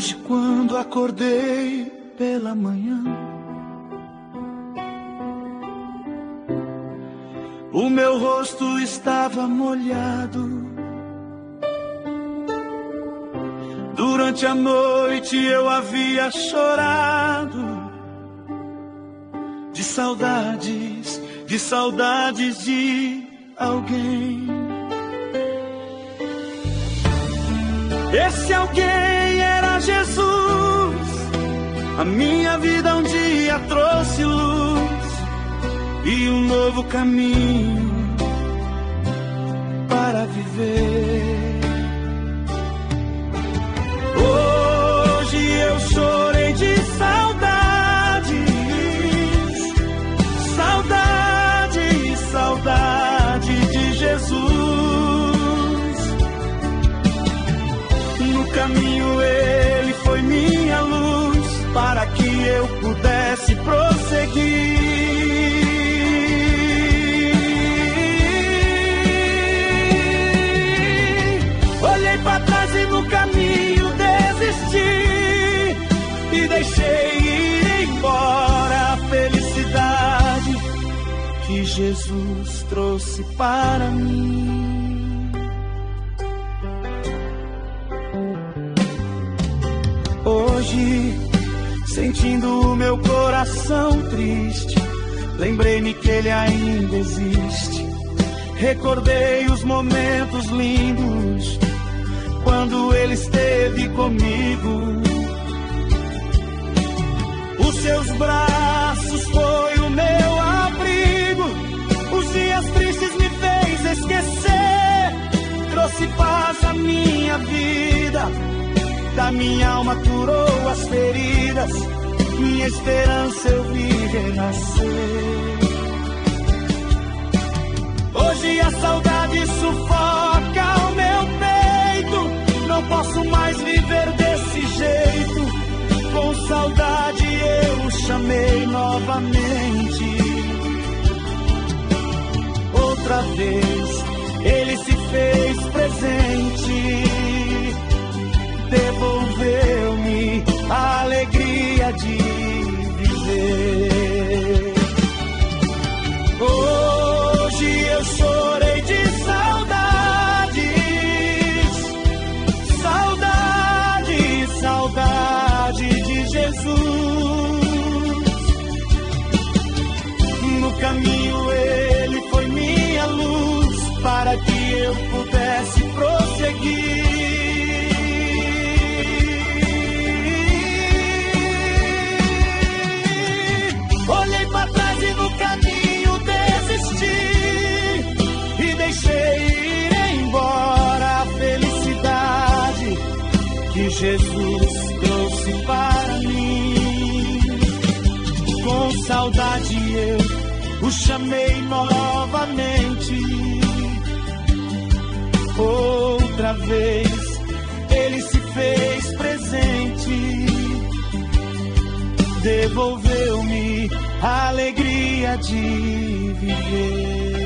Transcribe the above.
Hoje, quando acordei pela manhã, o meu rosto estava molhado. Durante a noite eu havia chorado de saudades de alguém. Esse alguém era Jesus. A minha vida um dia trouxe luz e um novo caminho para viver. Hoje eu chorei de saudades, saudade, saudade de Jesus. No caminho ele foi minha luz, para que eu pudesse prosseguir. Olhei para trás e no caminho desisti e deixei ir embora a felicidade que Jesus trouxe para mim. Hoje, sentindo o meu coração triste, lembrei-me que ele ainda existe. Recordei os momentos lindos quando ele esteve comigo. Os seus braços foi o meu abrigo. Os dias tristes me fez esquecer. Trouxe paz à minha vida. Da minha alma curou as feridas. Minha esperança eu vi renascer. Hoje a saudade sufoca o meu peito. Não posso mais viver desse jeito. Com saudade eu o chamei novamente. Outra vez ele se fez presente. Devolveu-me a alegria de viver. Hoje eu chorei de saudades, saudade, saudade de Jesus. No caminho ele foi minha luz, para que eu pudesse prosseguir. Olhei para trás e no caminho desisti e deixei ir embora a felicidade que Jesus trouxe para mim. Com saudade eu o chamei novamente. Outra vez ele se fez presente. Devolveu-me a alegria de viver.